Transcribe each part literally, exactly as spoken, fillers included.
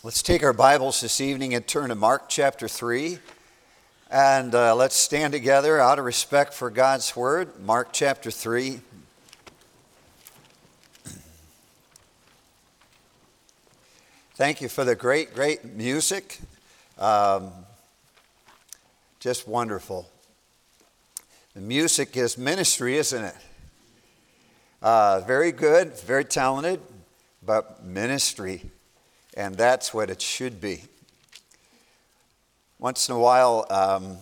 Let's take our Bibles this evening and turn to Mark chapter three. And uh, let's stand together out of respect for God's Word. Mark chapter three. Thank you for the great, great music. Um, just wonderful. The music is ministry, isn't it? Uh, very good, very talented, but ministry. And that's what it should be. Once in a while, um,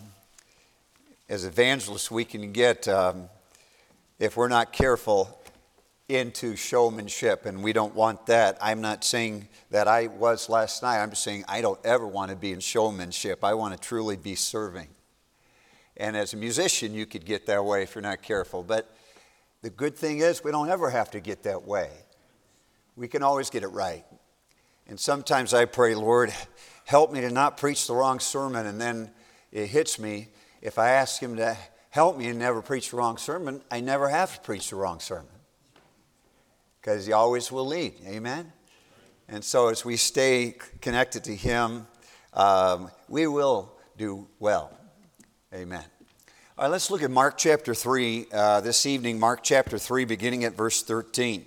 as evangelists, we can get, um, if we're not careful, into showmanship, and we don't want that. I'm not saying that I was last night. I'm just saying I don't ever want to be in showmanship. I want to truly be serving. And as a musician, you could get that way if you're not careful. But the good thing is we don't ever have to get that way. We can always get it right. And sometimes I pray, Lord, help me to not preach the wrong sermon, and then it hits me. If I ask Him to help me and never preach the wrong sermon, I never have to preach the wrong sermon. Because He always will lead, amen? And so as we stay connected to Him, um, we will do well, amen. All right, let's look at Mark chapter three uh, this evening, Mark chapter three, beginning at verse thirteen.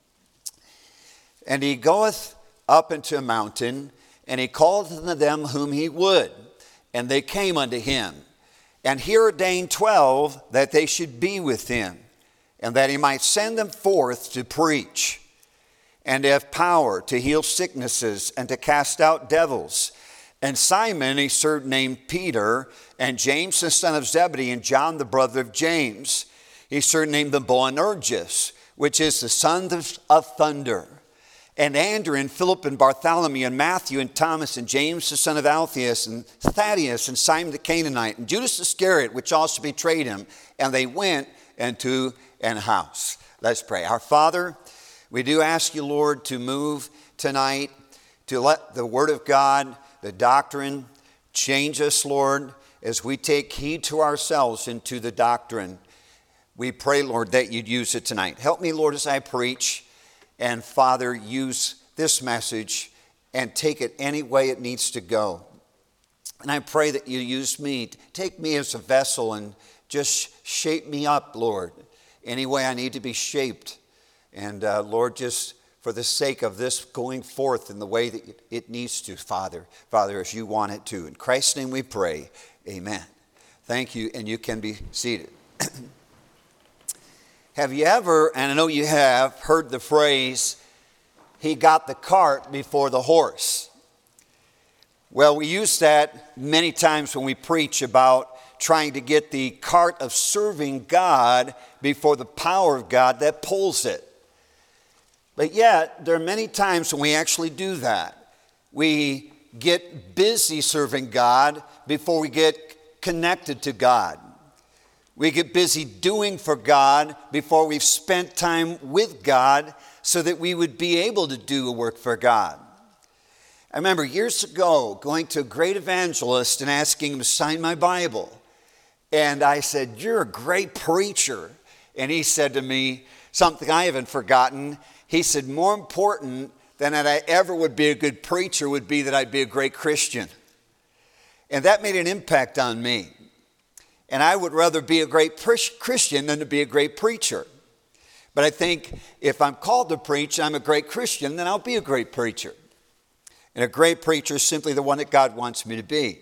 And He goeth up into a mountain, and He called unto them whom He would, and they came unto Him. And He ordained twelve that they should be with Him, and that He might send them forth to preach, and to have power to heal sicknesses, and to cast out devils. And Simon, a certain named Peter, and James the son of Zebedee, and John the brother of James, a certain named the Boanerges, which is the son of thunder. And Andrew, and Philip, and Bartholomew, and Matthew, and Thomas, and James the son of Alphaeus, and Thaddeus, and Simon the Canaanite, and Judas Iscariot, which also betrayed Him. And they went into an house. Let's pray. Our Father, we do ask You, Lord, to move tonight, to let the Word of God, the doctrine, change us, Lord, as we take heed to ourselves and to the doctrine. We pray, Lord, that You'd use it tonight. Help me, Lord, as I preach. And Father, use this message and take it any way it needs to go. And I pray that You use me. Take me as a vessel and just shape me up, Lord, any way I need to be shaped. And uh, Lord, just for the sake of this going forth in the way that it needs to, Father, Father, as You want it to. In Christ's name we pray, amen. Thank you, and you can be seated. Have you ever, and I know you have, heard the phrase, he got the cart before the horse? Well, we use that many times when we preach about trying to get the cart of serving God before the power of God that pulls it. But yet, there are many times when we actually do that. We get busy serving God before we get connected to God. We get busy doing for God before we've spent time with God so that we would be able to do a work for God. I remember years ago going to a great evangelist and asking him to sign my Bible. And I said, "You're a great preacher." And he said to me something I haven't forgotten. He said, "More important than that I ever would be a good preacher would be that I'd be a great Christian." And that made an impact on me. And I would rather be a great Christian than to be a great preacher. But I think if I'm called to preach, I'm a great Christian, then I'll be a great preacher. And a great preacher is simply the one that God wants me to be.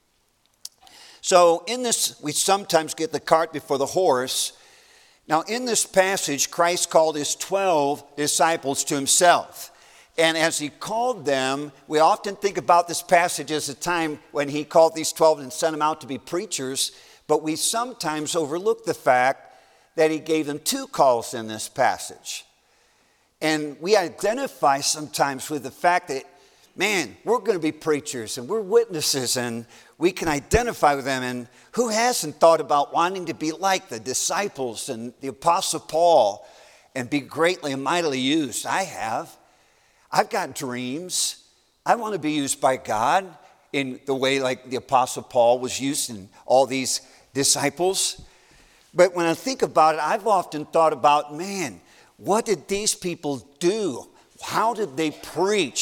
So in this, we sometimes get the cart before the horse. Now in this passage, Christ called His twelve disciples to Himself. And as He called them, we often think about this passage as a time when He called these twelve and sent them out to be preachers. But we sometimes overlook the fact that He gave them two calls in this passage. And we identify sometimes with the fact that, man, we're going to be preachers and we're witnesses and we can identify with them. And who hasn't thought about wanting to be like the disciples and the Apostle Paul and be greatly and mightily used? I have. I've got dreams. I want to be used by God in the way like the Apostle Paul was used in all these disciples. But when I think about it, I've often thought about, man, what did these people do? How did they preach?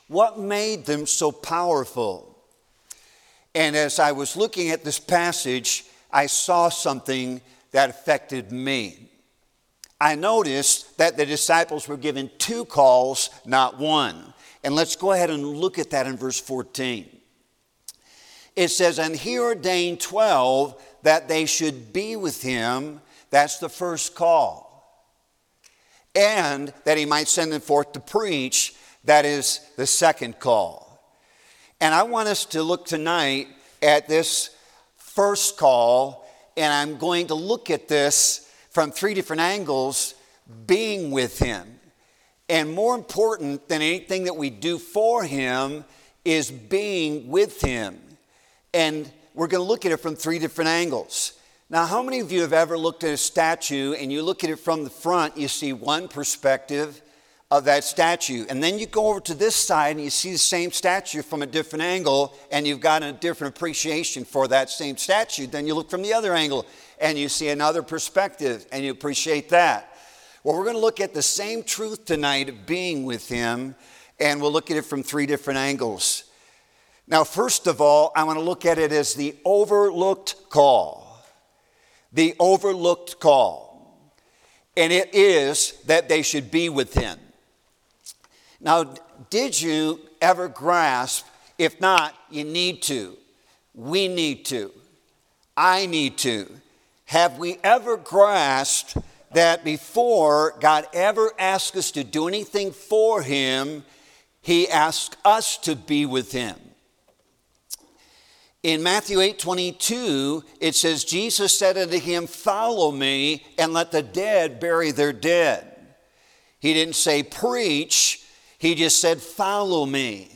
What made them so powerful? And as I was looking at this passage, I saw something that affected me. I noticed that the disciples were given two calls, not one. And let's go ahead and look at that in verse fourteen. It says, and he ordained twelve that they should be with him. That's the first call. And that he might send them forth to preach. That is the second call. And I want us to look tonight at this first call. And I'm going to look at this from three different angles, being with him. And more important than anything that we do for him is being with him. And we're going to look at it from three different angles. Now, how many of you have ever looked at a statue and you look at it from the front, you see one perspective of that statue. And then you go over to this side and you see the same statue from a different angle and you've got a different appreciation for that same statue. Then you look from the other angle and you see another perspective and you appreciate that. Well, we're going to look at the same truth tonight of being with him, and we'll look at it from three different angles. Now, first of all, I want to look at it as the overlooked call. The overlooked call. And it is that they should be with him. Now, did you ever grasp? If not, you need to. We need to. I need to. Have we ever grasped that before God ever asked us to do anything for him, he asked us to be with him? In Matthew eight twenty-two, it says, Jesus said unto him, follow me, and let the dead bury their dead. He didn't say preach. He just said, follow me.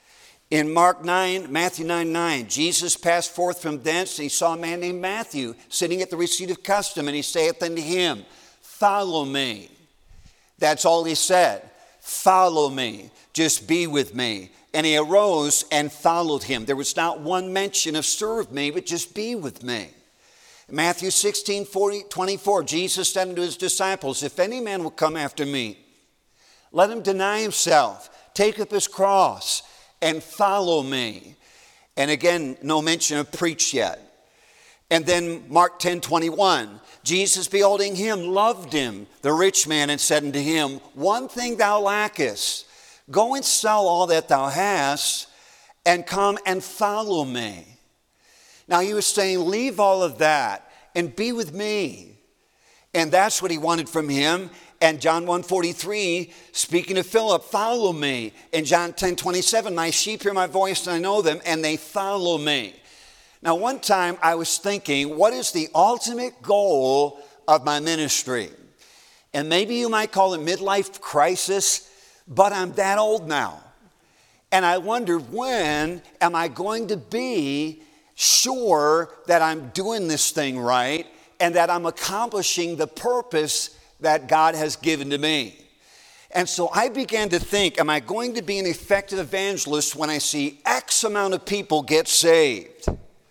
In Mark nine, Matthew nine nine, Jesus passed forth from thence, and he saw a man named Matthew sitting at the receipt of custom, and he saith unto him, follow me. That's all he said. Follow me. Just be with me. And he arose and followed him. There was not one mention of serve me, but just be with me. Matthew sixteen twenty-four, Jesus said unto his disciples, if any man will come after me, let him deny himself, take up his cross, and follow me. And again, no mention of preach yet. And then Mark ten twenty-one, Jesus beholding him loved him, the rich man, and said unto him, one thing thou lackest, go and sell all that thou hast, and come and follow me. Now he was saying, leave all of that and be with me. And that's what he wanted from him. And John one forty-three, speaking to Philip, follow me. And John ten twenty-seven, my sheep hear my voice and I know them, and they follow me. Now one time I was thinking, what is the ultimate goal of my ministry? And maybe you might call it midlife crisis, but I'm that old now. And I wondered, when am I going to be sure that I'm doing this thing right and that I'm accomplishing the purpose that God has given to me? And so I began to think, am I going to be an effective evangelist when I see X amount of people get saved?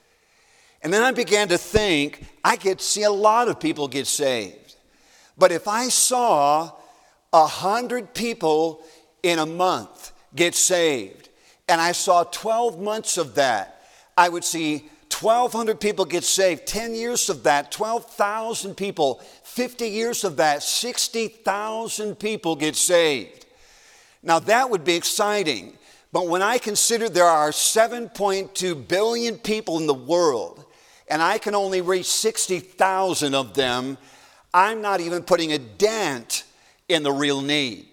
And then I began to think, I get to see a lot of people get saved. But if I saw a hundred people in a month get saved, and I saw twelve months of that, I would see twelve hundred people get saved, ten years of that, twelve thousand people, fifty years of that, sixty thousand people get saved. Now that would be exciting, but when I consider there are seven point two billion people in the world, and I can only reach sixty thousand of them, I'm not even putting a dent in the real need.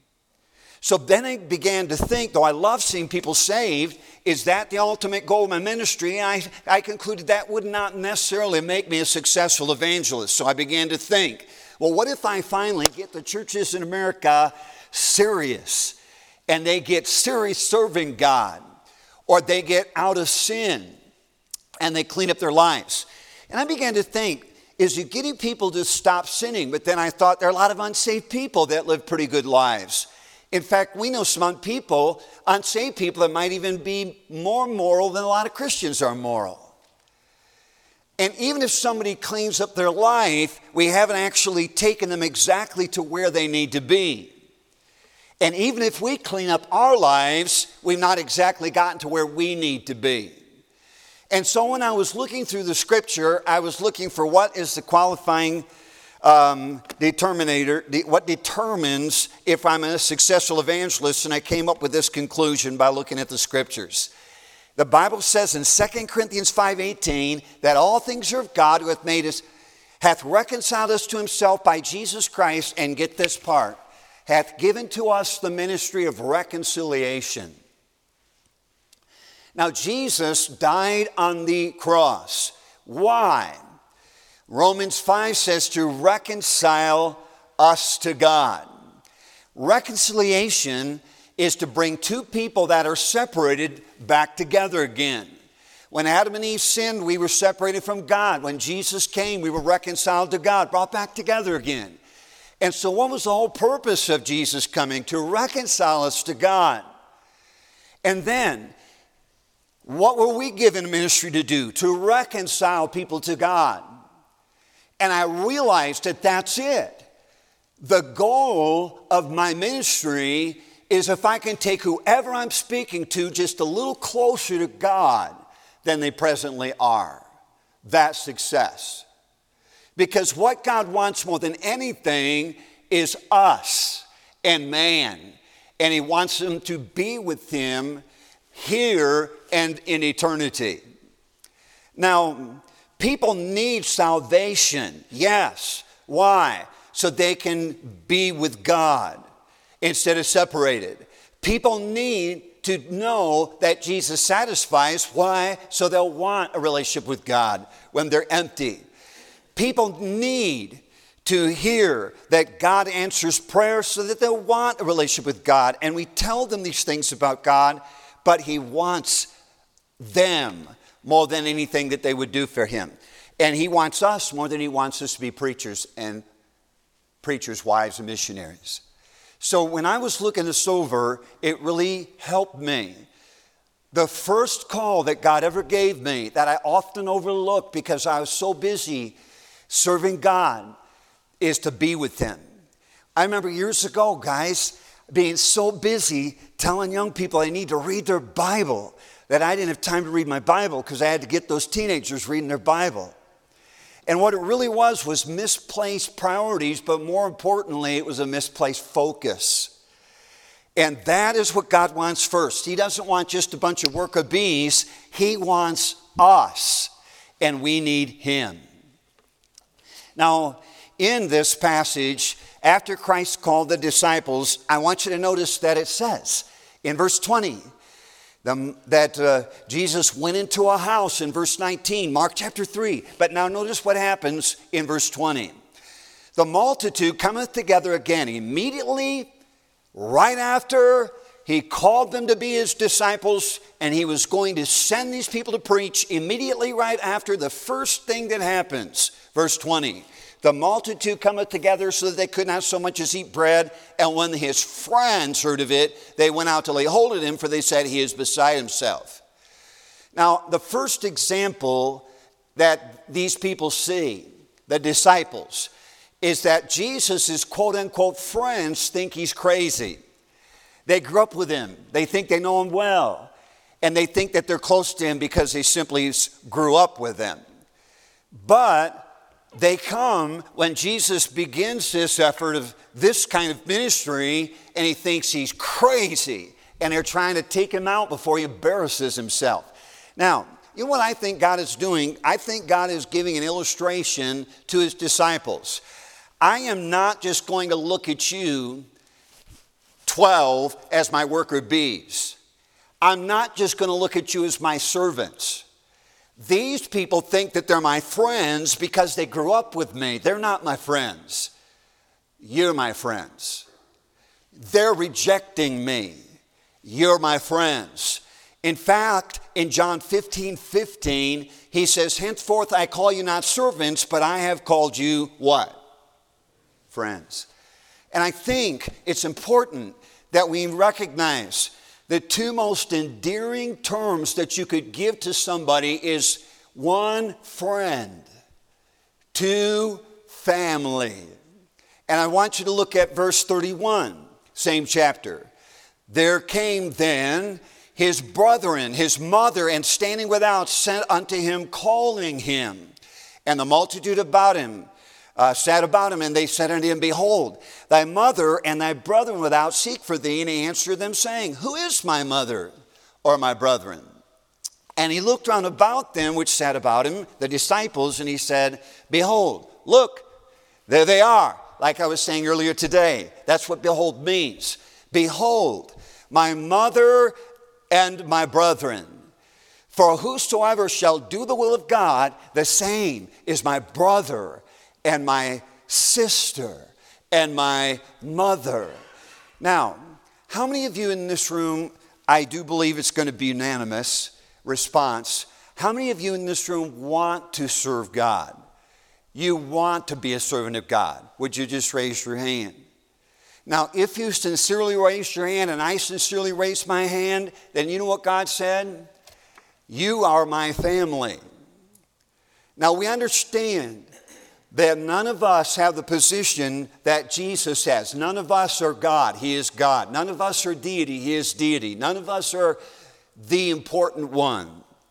So then I began to think, though I love seeing people saved, is that the ultimate goal of my ministry? And I, I concluded that would not necessarily make me a successful evangelist. So I began to think, well, what if I finally get the churches in America serious, and they get serious serving God, or they get out of sin, and they clean up their lives? And I began to think, is it getting people to stop sinning? But then I thought there are a lot of unsaved people that live pretty good lives. In fact, we know some people, unsaved people, that might even be more moral than a lot of Christians are moral. And even if somebody cleans up their life, we haven't actually taken them exactly to where they need to be. And even if we clean up our lives, we've not exactly gotten to where we need to be. And so when I was looking through the scripture, I was looking for what is the qualifying um, determinator, the, what determines if I'm a successful evangelist, and I came up with this conclusion by looking at the scriptures. The Bible says in Second Corinthians five eighteen that all things are of God who hath made us, hath reconciled us to himself by Jesus Christ, and get this part, hath given to us the ministry of reconciliation. Now, Jesus died on the cross. Why? Romans five says to reconcile us to God. Reconciliation is to bring two people that are separated back together again. When Adam and Eve sinned, we were separated from God. When Jesus came, we were reconciled to God, brought back together again. And so what was the whole purpose of Jesus coming? To reconcile us to God. And then, what were we given ministry to do? To reconcile people to God. And I realized that that's it. The goal of my ministry is if I can take whoever I'm speaking to just a little closer to God than they presently are. That's success. Because what God wants more than anything is us and man. And he wants them to be with him here and in eternity. Now, people need salvation. Yes. Why? So they can be with God instead of separated. People need to know that Jesus satisfies. Why? So they'll want a relationship with God when they're empty. People need to hear that God answers prayer so that they'll want a relationship with God. And we tell them these things about God, but he wants them more than anything that they would do for him. And he wants us more than he wants us to be preachers and preachers' wives and missionaries. So when I was looking this over, it really helped me. The first call that God ever gave me that I often overlooked because I was so busy serving God is to be with him. I remember years ago, guys, being so busy telling young people they need to read their Bible that I didn't have time to read my Bible because I had to get those teenagers reading their Bible. And what it really was was misplaced priorities, but more importantly, it was a misplaced focus. And that is what God wants first. He doesn't want just a bunch of worker bees. He wants us, and we need him. Now, in this passage, after Christ called the disciples, I want you to notice that it says in verse twenty, The, that uh, Jesus went into a house in verse nineteen, Mark chapter three. But now notice what happens in verse twenty. The multitude cometh together again. Immediately, right after he called them to be his disciples, and he was going to send these people to preach, immediately right after, the first thing that happens, verse twenty. The multitude cometh together so that they could not so much as eat bread. And when his friends heard of it, they went out to lay hold of him, for they said, he is beside himself. Now, the first example that these people see, the disciples, is that Jesus' quote-unquote friends think he's crazy. They grew up with him. They think they know him well. And they think that they're close to him because they simply grew up with him. But they come when Jesus begins this effort of this kind of ministry, and he thinks he's crazy, and they're trying to take him out before he embarrasses himself. Now, you know what I think God is doing? I think God is giving an illustration to his disciples. I am not just going to look at you, twelve, as my worker bees. I'm not just going to look at you as my servants. These people think that they're my friends because they grew up with me. They're not my friends. You're my friends. They're rejecting me. You're my friends. In fact, in John fifteen fifteen, he says, henceforth I call you not servants, but I have called you what? Friends. And I think it's important that we recognize the two most endearing terms that you could give to somebody is one, friend, two, family. And I want you to look at verse thirty-one. same chapter. There came then his brethren, his mother, and standing without sent unto him, calling him. And the multitude about him uh, sat about him, and they said unto him, Behold, thy mother and thy brethren without seek for thee. And he answered them, saying, Who is my mother or my brethren? And he looked round about them which sat about him, the disciples, and he said, Behold, look, there they are. Like I was saying earlier today, that's what behold means. Behold, my mother and my brethren. For whosoever shall do the will of God, the same is my brother and my sister and my mother. Now, how many of you in this room, I do believe it's going to be unanimous response, how many of you in this room want to serve God? You want to be a servant of God. Would you just raise your hand? Now, if you sincerely raise your hand and I sincerely raise my hand, then you know what God said? You are my family. Now, we understand that none of us have the position that Jesus has. None of us are God. He is God. None of us are deity. He is deity. None of us are the important one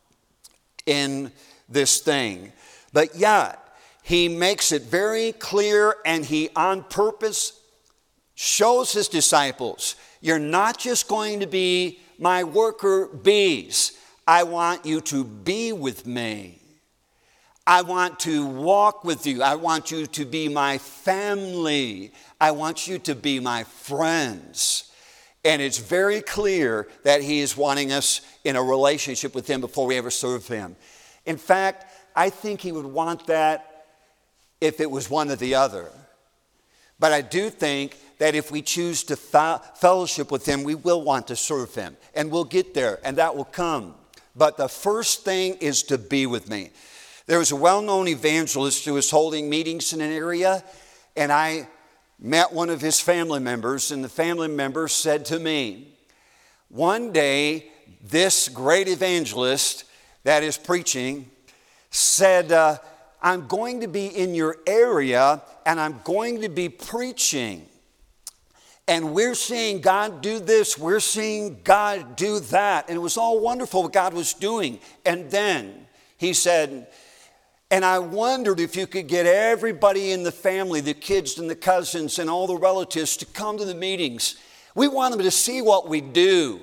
in this thing. But yet, he makes it very clear, and he on purpose shows his disciples, you're not just going to be my worker bees. I want you to be with me. I want to walk with you. I want you to be my family. I want you to be my friends. And it's very clear that he is wanting us in a relationship with him before we ever serve him. In fact, I think he would want that if it was one or the other. But I do think that if we choose to fellowship with him, we will want to serve him. And we'll get there, and that will come. But the first thing is to be with me. There was a well-known evangelist who was holding meetings in an area, and I met one of his family members, and the family member said to me, one day, this great evangelist that is preaching said, uh, I'm going to be in your area, and I'm going to be preaching. And we're seeing God do this, we're seeing God do that. And it was all wonderful what God was doing. And then he said, and I wondered if you could get everybody in the family, the kids and the cousins and all the relatives to come to the meetings. We want them to see what we do.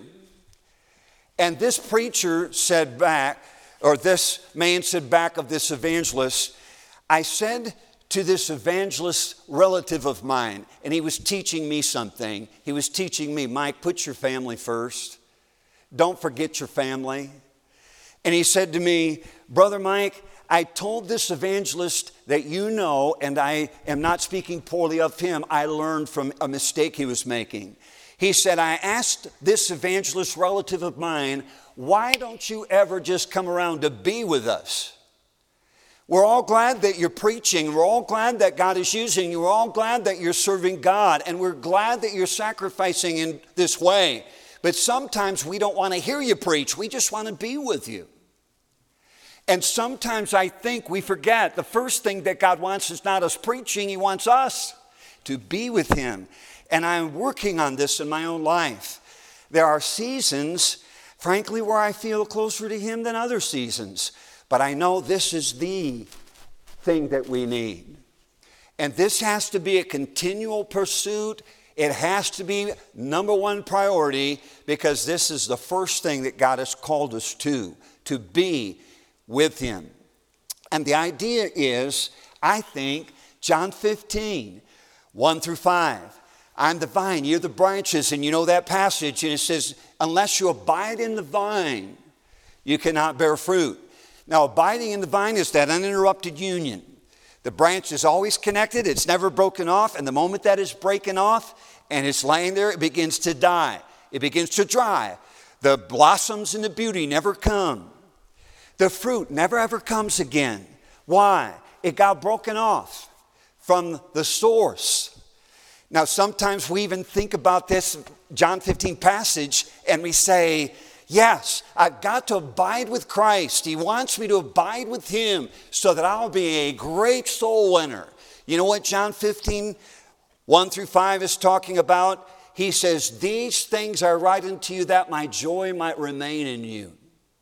And this preacher said back, or this man said back of this evangelist, I said to this evangelist relative of mine, and he was teaching me something. He was teaching me, Mike, put your family first. Don't forget your family. And he said to me, Brother Mike, I told this evangelist that you know, and I am not speaking poorly of him, I learned from a mistake he was making. He said, I asked this evangelist relative of mine, why don't you ever just come around to be with us? We're all glad that you're preaching. We're all glad that God is using you. We're all glad that you're serving God. And we're glad that you're sacrificing in this way. But sometimes we don't want to hear you preach. We just want to be with you. And sometimes I think we forget the first thing that God wants is not us preaching. He wants us to be with him. And I'm working on this in my own life. There are seasons, frankly, where I feel closer to him than other seasons. But I know this is the thing that we need. And this has to be a continual pursuit. It has to be number one priority because this is the first thing that God has called us to, to be with him. And the idea is, I think, John fifteen, one through five. I'm the vine, you're the branches, and you know that passage, and it says, unless you abide in the vine, you cannot bear fruit. Now, abiding in the vine is that uninterrupted union. The branch is always connected. It's never broken off. And the moment that is breaking off and it's laying there, it begins to die. It begins to dry. The blossoms and the beauty never come. The fruit never ever comes again. Why? It got broken off from the source. Now, sometimes we even think about this John fifteen passage and we say, yes, I've got to abide with Christ. He wants me to abide with him so that I'll be a great soul winner. You know what John fifteen, one through five is talking about? he says, these things I write unto you that my joy might remain in you.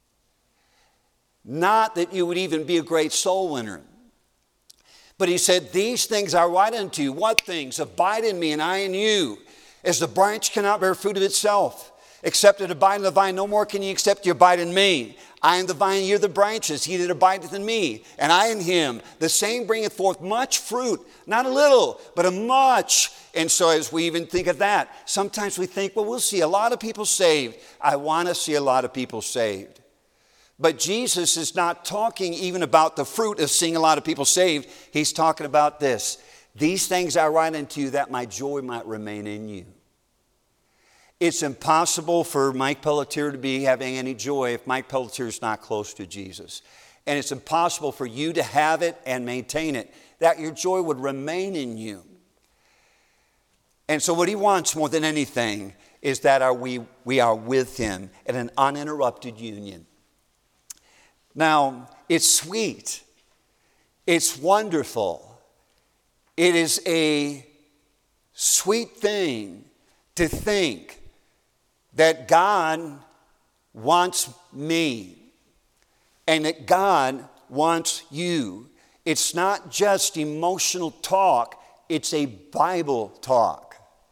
Not that you would even be a great soul winner. But he said, these things I write unto you. What things? Abide in me and I in you. As the branch cannot bear fruit of itself, except it abide in the vine, no more can ye except you abide in me. I am the vine, ye are the branches. He that abideth in me, and I in him, the same bringeth forth much fruit. Not a little, but a much. And so as we even think of that, sometimes we think, well, we'll see a lot of people saved. I want to see a lot of people saved. But Jesus is not talking even about the fruit of seeing a lot of people saved. He's talking about this. These things I write unto you that my joy might remain in you. It's impossible for Mike Pelletier to be having any joy if Mike Pelletier is not close to Jesus. And it's impossible for you to have it and maintain it, that your joy would remain in you. And so what he wants more than anything is that our, we, we are with him in an uninterrupted union. Now, it's sweet. It's wonderful. It is a sweet thing to think that God wants me and that God wants you. It's not just emotional talk, it's a Bible talk.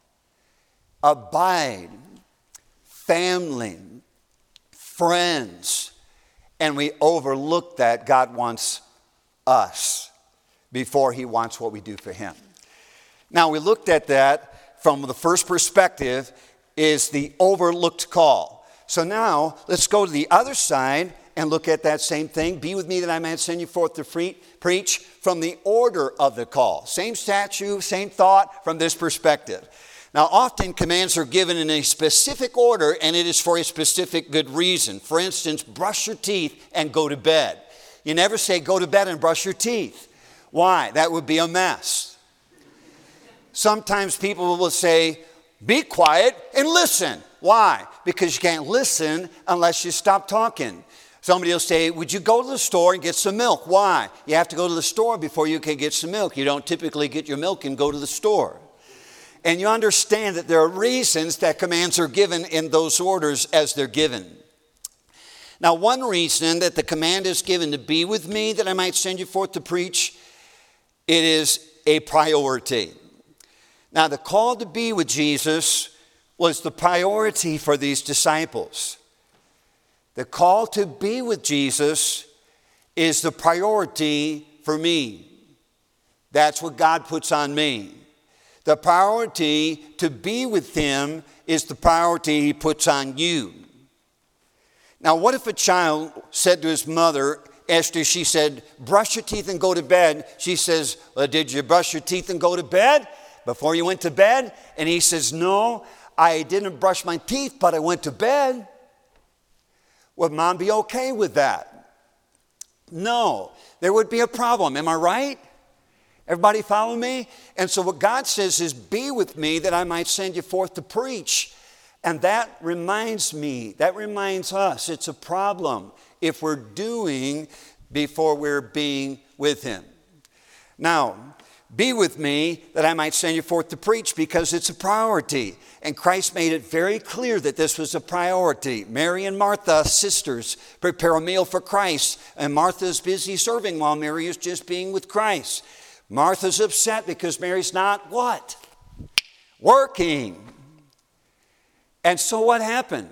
Abide, family, friends, and we overlook that God wants us before he wants what we do for him. Now, we looked at that from the first perspective is the overlooked call. So now let's go to the other side and look at that same thing. Be with me that I may send you forth to free, preach from the order of the call. Same statue, same thought from this perspective. Now often commands are given in a specific order and it is for a specific good reason. For instance, brush your teeth and go to bed. You never say go to bed and brush your teeth. Why? That would be a mess. Sometimes people will say, be quiet and listen. Why? Because you can't listen unless you stop talking. Somebody will say, would you go to the store and get some milk? Why? You have to go to the store before you can get some milk. You don't typically get your milk and go to the store. And you understand that there are reasons that commands are given in those orders as they're given. Now, one reason that the command is given to be with me that I might send you forth to preach, it is a priority. Now, the call to be with Jesus was the priority for these disciples. The call to be with Jesus is the priority for me. That's what God puts on me. The priority to be with him is the priority he puts on you. Now, what if a child said to his mother, after she said, brush your teeth and go to bed, she says, well, did you brush your teeth and go to bed before you went to bed? And he says, no, I didn't brush my teeth, but I went to bed. Would mom be okay with that? No, there would be a problem. Am I right? Everybody follow me? And so what God says is, be with me that I might send you forth to preach. And that reminds me, that reminds us, it's a problem if we're doing before we're being with him. Now, be with me that I might send you forth to preach, because it's a priority. And Christ made it very clear that this was a priority. Mary and Martha, sisters, prepare a meal for Christ. And Martha's busy serving while Mary is just being with Christ. Martha's upset because Mary's not what? Working. And so what happened?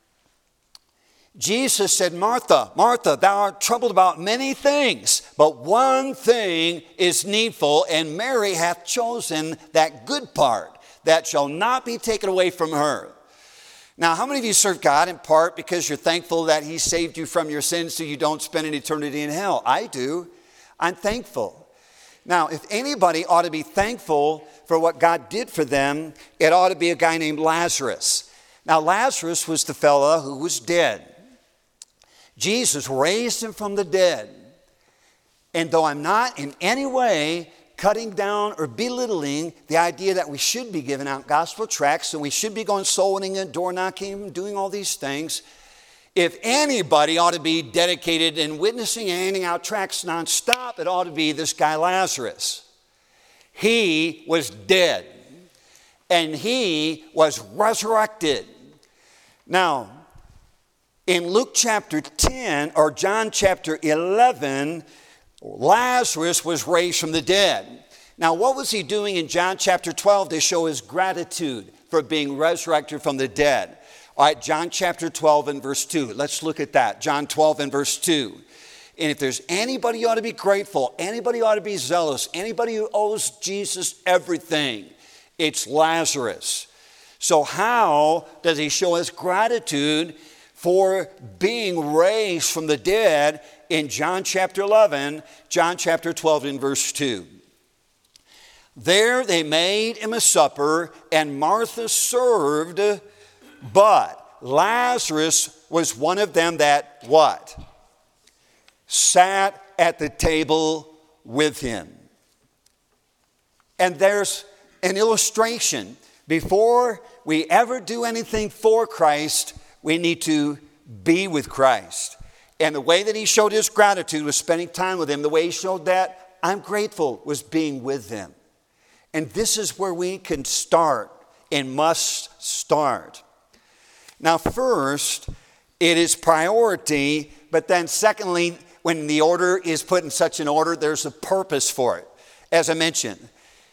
Jesus said, Martha, Martha, thou art troubled about many things, but one thing is needful, and Mary hath chosen that good part that shall not be taken away from her. Now, how many of you serve God in part because you're thankful that he saved you from your sins so you don't spend an eternity in hell? I do. I'm thankful. Now, if anybody ought to be thankful for what God did for them, it ought to be a guy named Lazarus. Now, Lazarus was the fella who was dead. Jesus raised him from the dead. And though I'm not in any way cutting down or belittling the idea that we should be giving out gospel tracts and we should be going soul winning and door knocking and doing all these things, if anybody ought to be dedicated in witnessing and handing out tracts nonstop, it ought to be this guy Lazarus. He was dead. and he was resurrected. Now, in Luke chapter ten, or John chapter eleven, Lazarus was raised from the dead. Now, what was he doing in John chapter twelve to show his gratitude for being resurrected from the dead? All right, John chapter twelve and verse two. Let's look at that. John twelve and verse two. And if there's anybody who ought to be grateful, anybody who ought to be zealous, anybody who owes Jesus everything, it's Lazarus. So how does he show his gratitude for being raised from the dead in John chapter eleven, John chapter twelve and verse two? There they made him a supper, and Martha served, but Lazarus was one of them that what? Sat at the table with him. And there's an illustration. Before we ever do anything for Christ, we need to be with Christ. And the way that he showed his gratitude was spending time with him. The way he showed that I'm grateful was being with him. And this is where we can start and must start. Now, first, it is priority, but then secondly, when the order is put in such an order, there's a purpose for it. As I mentioned,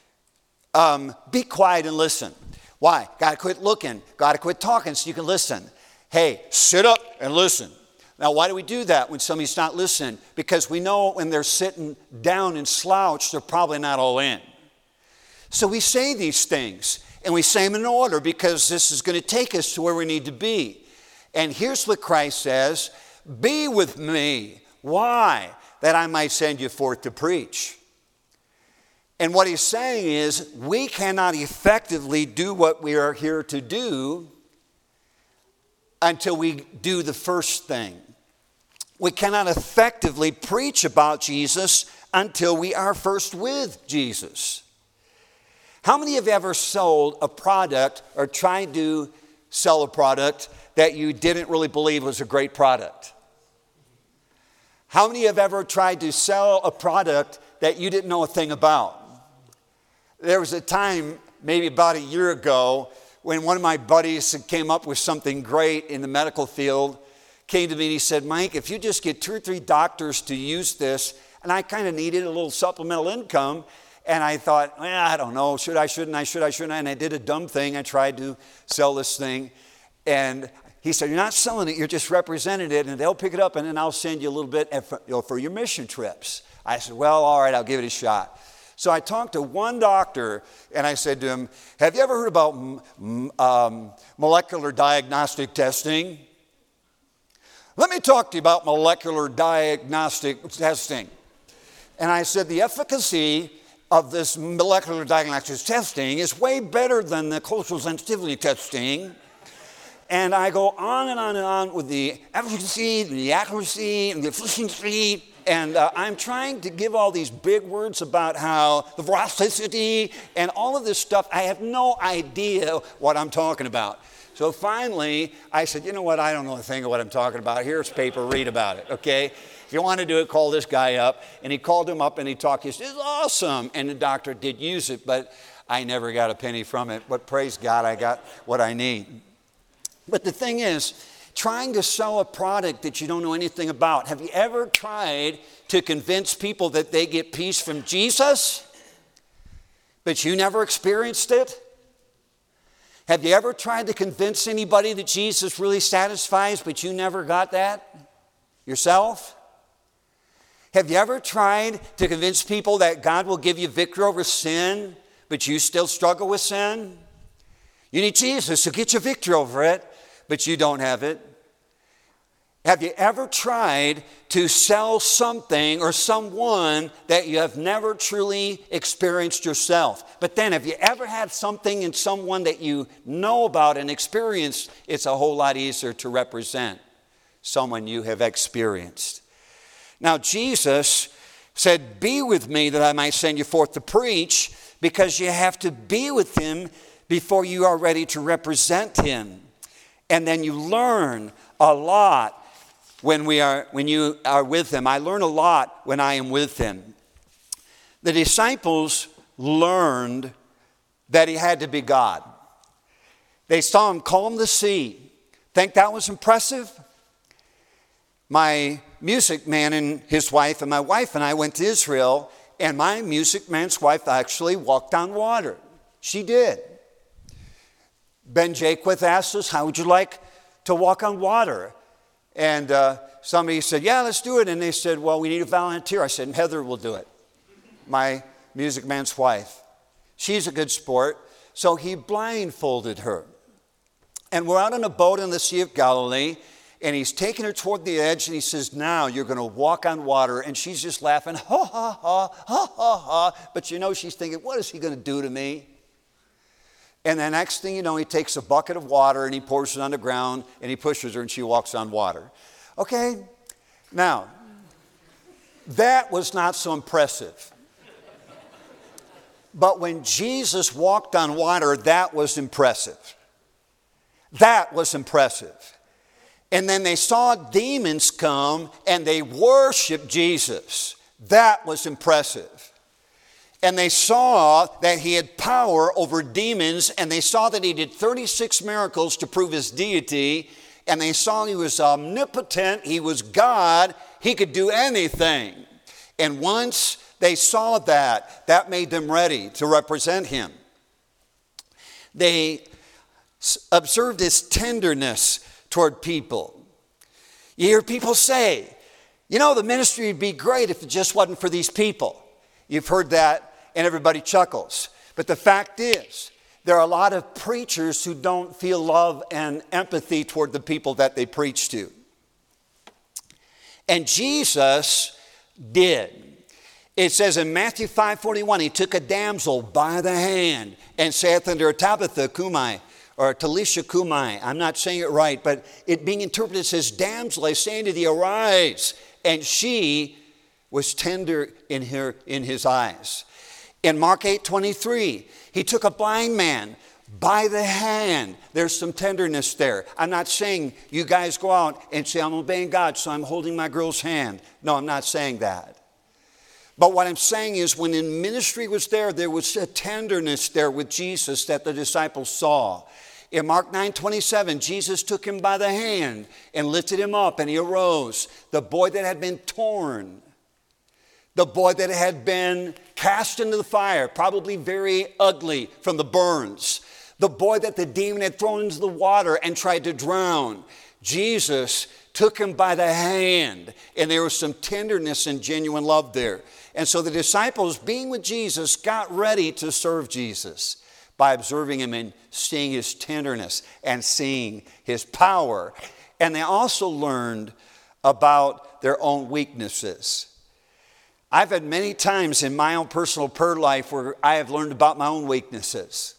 um, be quiet and listen. Why? Got to quit looking. Got to quit talking so you can listen. Hey, sit up and listen. Now, why do we do that when somebody's not listening? Because we know when they're sitting down and slouched, they're probably not all in. So we say these things, and we say them in order because this is going to take us to where we need to be. And here's what Christ says, be with me. Why? That I might send you forth to preach. And what he's saying is, we cannot effectively do what we are here to do until we do the first thing. We cannot effectively preach about Jesus until we are first with Jesus. How many have ever sold a product or tried to sell a product that you didn't really believe was a great product? How many have ever tried to sell a product that you didn't know a thing about? There was a time, maybe about a year ago, when one of my buddies came up with something great in the medical field, came to me and he said, Mike, if you just get two or three doctors to use this, and I kind of needed a little supplemental income, and I thought, well, I don't know, should I, shouldn't I, should I, shouldn't I? And I did a dumb thing. I tried to sell this thing, and he said, you're not selling it, you're just representing it, and they'll pick it up, and then I'll send you a little bit for, you know, for your mission trips. I said, well, all right, I'll give it a shot. So I talked to one doctor, and I said to him, have you ever heard about um, molecular diagnostic testing? Let me talk to you about molecular diagnostic testing. And I said, the efficacy of this molecular diagnostic testing is way better than the cultural sensitivity testing. And I go on and on and on with the efficacy, the accuracy, and the efficiency. And uh, I'm trying to give all these big words about how the veracity and all of this stuff. I have no idea what I'm talking about. So finally, I said, you know what? I don't know a thing of what I'm talking about. Here's paper. Read about it, okay? If you want to do it, call this guy up. And he called him up and he talked. He said, it's awesome. And the doctor did use it, but I never got a penny from it. But praise God, I got what I need. But the thing is, trying to sell a product that you don't know anything about. Have you ever tried to convince people that they get peace from Jesus, but you never experienced it? Have you ever tried to convince anybody that Jesus really satisfies, but you never got that yourself? Have you ever tried to convince people that God will give you victory over sin, but you still struggle with sin? You need Jesus to get you victory over it, but you don't have it. Have you ever tried to sell something or someone that you have never truly experienced yourself? But then have you ever had something in someone that you know about and experienced? It's a whole lot easier to represent someone you have experienced. Now, Jesus said, be with me that I might send you forth to preach, because you have to be with him before you are ready to represent him. And then you learn a lot when we are when you are with him. I learn a lot when I am with him. The disciples learned that he had to be God. They saw him calm the sea. Think that was impressive? My music man and his wife and my wife and I went to Israel, and my music man's wife actually walked on water. She did. Ben Jaquith asked us, how would you like to walk on water? And uh, somebody said, yeah, let's do it. And they said, well, we need a volunteer. I said, Heather will do it. My music man's wife. She's a good sport. So he blindfolded her. And we're out on a boat in the Sea of Galilee, and he's taking her toward the edge, and he says, now you're going to walk on water. And she's just laughing, ha, ha, ha, ha, ha, ha. But you know, she's thinking, what is he going to do to me? And the next thing you know, he takes a bucket of water, and he pours it on the ground, and he pushes her, and she walks on water. Okay? Now, that was not so impressive. But when Jesus walked on water, that was impressive. That was impressive. And then they saw demons come and they worshiped Jesus. That was impressive. And they saw that he had power over demons, and they saw that he did thirty-six miracles to prove his deity, and they saw he was omnipotent, he was God, he could do anything. And once they saw that, that made them ready to represent him. They observed his tenderness toward people. You hear people say, you know, the ministry would be great if it just wasn't for these people. You've heard that, and everybody chuckles. But the fact is, there are a lot of preachers who don't feel love and empathy toward the people that they preach to. And Jesus did. It says in Matthew five forty-one, he took a damsel by the hand and saith unto her, Tabitha cumai, or Talisha cumai. I'm not saying it right, but it being interpreted says, damsel, I say unto thee, arise. And she was tender in her in his eyes. In Mark eight twenty-three, he took a blind man by the hand. There's some tenderness there. I'm not saying you guys go out and say, I'm obeying God, so I'm holding my girl's hand. No, I'm not saying that. But what I'm saying is when the ministry was there, there was a tenderness there with Jesus that the disciples saw. In Mark nine twenty-seven, Jesus took him by the hand and lifted him up, and he arose. The boy that had been torn, the boy that had been cast into the fire, probably very ugly from the burns, the boy that the demon had thrown into the water and tried to drown. Jesus took him by the hand, and there was some tenderness and genuine love there. And so the disciples, being with Jesus, got ready to serve Jesus by observing him and seeing his tenderness and seeing his power. And they also learned about their own weaknesses. I've had many times in my own personal prayer life where I have learned about my own weaknesses.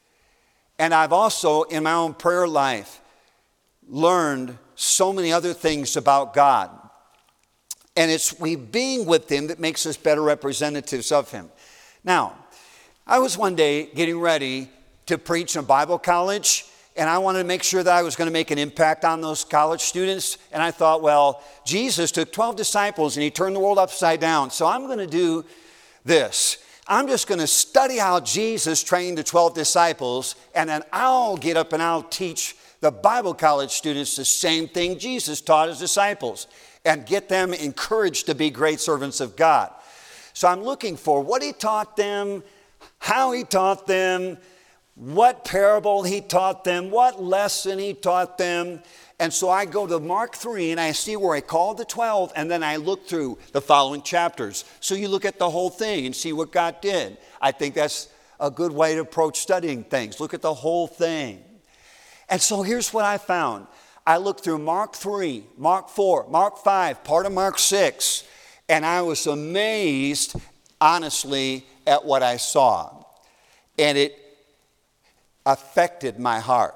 And I've also, in my own prayer life, learned so many other things about God. And it's we being with him that makes us better representatives of him. Now, I was one day getting ready to preach in Bible college, and I wanted to make sure that I was going to make an impact on those college students. And I thought, well, Jesus took twelve disciples and he turned the world upside down. So I'm going to do this. I'm just going to study how Jesus trained the twelve disciples, and then I'll get up and I'll teach the Bible college students the same thing Jesus taught his disciples and get them encouraged to be great servants of God. So I'm looking for what he taught them, how he taught them, what parable he taught them, what lesson he taught them. And so I go to Mark three and I see where he called the twelve, and then I look through the following chapters. So you look at the whole thing and see what God did. I think that's a good way to approach studying things. Look at the whole thing. And so here's what I found. I looked through Mark three, Mark four, Mark five, part of Mark six, and I was amazed, honestly, at what I saw. And it affected my heart.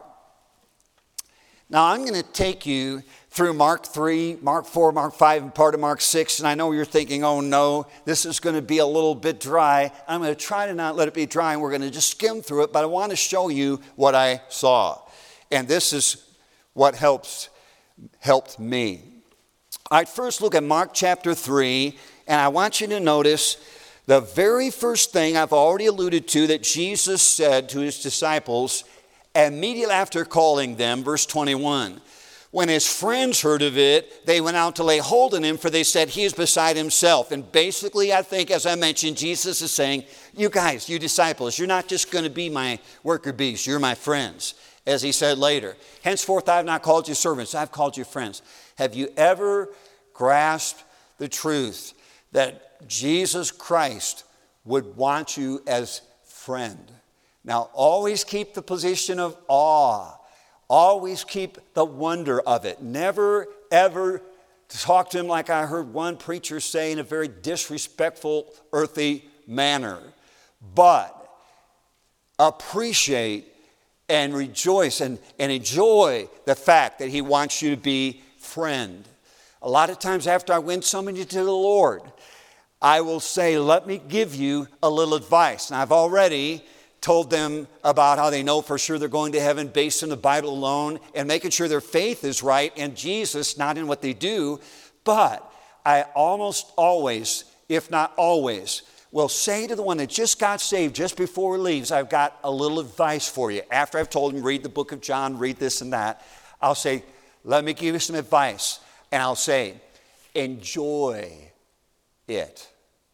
Now, I'm going to take you through Mark three, Mark four, Mark five, and part of Mark six, and I know you're thinking, oh no, this is going to be a little bit dry. I'm going to try to not let it be dry, and we're going to just skim through it, but I want to show you what I saw. And this is what helps helped me. All right, first look at Mark chapter three, and I want you to notice The very first thing I've already alluded to that Jesus said to his disciples immediately after calling them, verse twenty-one. When his friends heard of it, they went out to lay hold on him, for they said he is beside himself. And basically, I think, as I mentioned, Jesus is saying, you guys, you disciples, you're not just going to be my worker bees, you're my friends. As he said later, henceforth I have not called you servants, I've called you friends. Have you ever grasped the truth that Jesus Christ would want you as friend? Now, always keep the position of awe. Always keep the wonder of it. Never, ever talk to him like I heard one preacher say in a very disrespectful, earthy manner. But appreciate and rejoice and, and enjoy the fact that he wants you to be friend. A lot of times after I win somebody to the Lord, I will say, let me give you a little advice. And I've already told them about how they know for sure they're going to heaven based on the Bible alone and making sure their faith is right in Jesus, not in what they do. But I almost always, if not always, will say to the one that just got saved just before he leaves, I've got a little advice for you. After I've told him, read the book of John, read this and that, I'll say, let me give you some advice. And I'll say, enjoy it.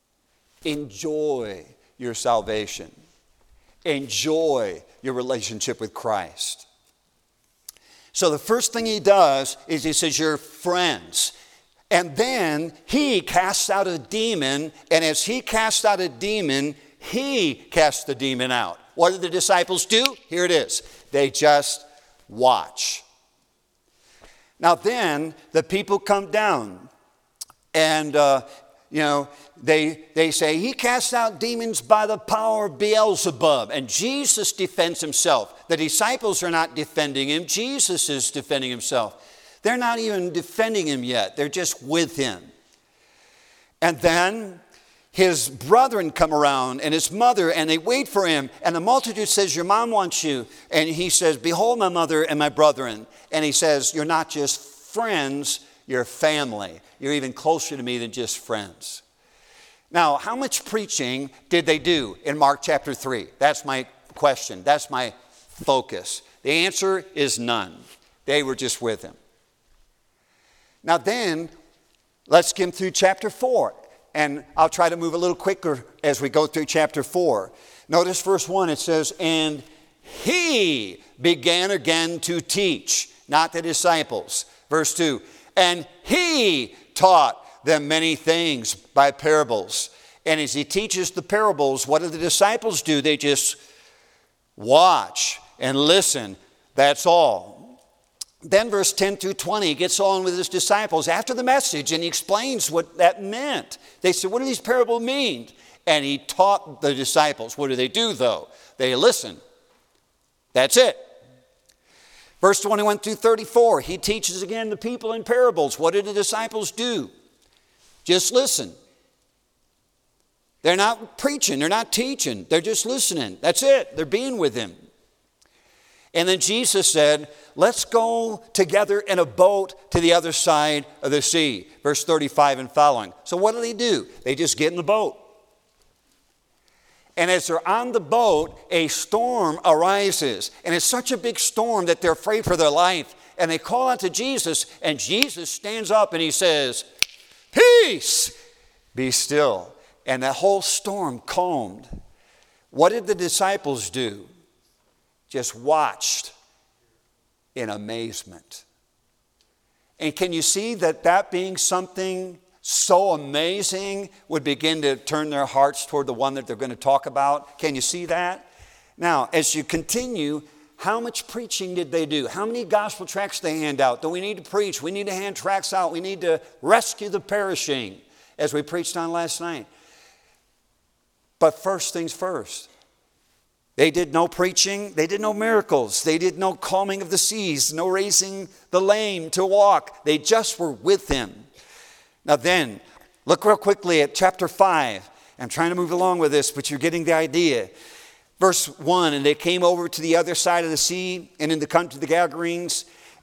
Enjoy your salvation. Enjoy your relationship with Christ. So the first thing he does is he says, you're friends. And then he casts out a demon, and as he casts out a demon, he casts the demon out. What do the disciples do? Here it is. They just watch. Now then, the people come down, and uh, you know, they, they say, he casts out demons by the power of Beelzebub. And Jesus defends himself. The disciples are not defending him. Jesus is defending himself. They're not even defending him yet. They're just with him. And then his brethren come around and his mother, and they wait for him. And the multitude says, your mom wants you. And he says, behold my mother and my brethren. And he says, you're not just friends, you're family. You're even closer to me than just friends. Now, how much preaching did they do in Mark chapter three? That's my question. That's my focus. The answer is none. They were just with him. Now then, let's skim through chapter four. And I'll try to move a little quicker as we go through chapter four. Notice verse one, it says, and he began again to teach, not the disciples. Verse two, and he taught them many things by parables. And as he teaches the parables, what do the disciples do? They just watch and listen. That's all. Then verse ten through twenty, he gets on with his disciples after the message, and he explains what that meant. They said, what do these parables mean? And he taught the disciples. What do they do, though? They listen. That's it. Verse twenty-one through thirty-four, he teaches again the people in parables. What did the disciples do? Just listen. They're not preaching. They're not teaching. They're just listening. That's it. They're being with him. And then Jesus said, let's go together in a boat to the other side of the sea. Verse thirty-five and following. So what do they do? They just get in the boat. And as they're on the boat, a storm arises. And it's such a big storm that they're afraid for their life. And they call out to Jesus, and Jesus stands up and he says, peace, be still. And the whole storm calmed. What did the disciples do? Just watched in amazement. And can you see that that being something so amazing would begin to turn their hearts toward the one that they're going to talk about? Can you see that? Now, as you continue, how much preaching did they do? How many gospel tracts they hand out? Do we need to preach? We need to hand tracts out. We need to rescue the perishing, as we preached on last night. But first things first. They did no preaching. They did no miracles. They did no calming of the seas, no raising the lame to walk. They just were with him. Now then, look real quickly at chapter five. I'm trying to move along with this, but you're getting the idea. Verse one, and they came over to the other side of the sea and in the country of the Gadarenes,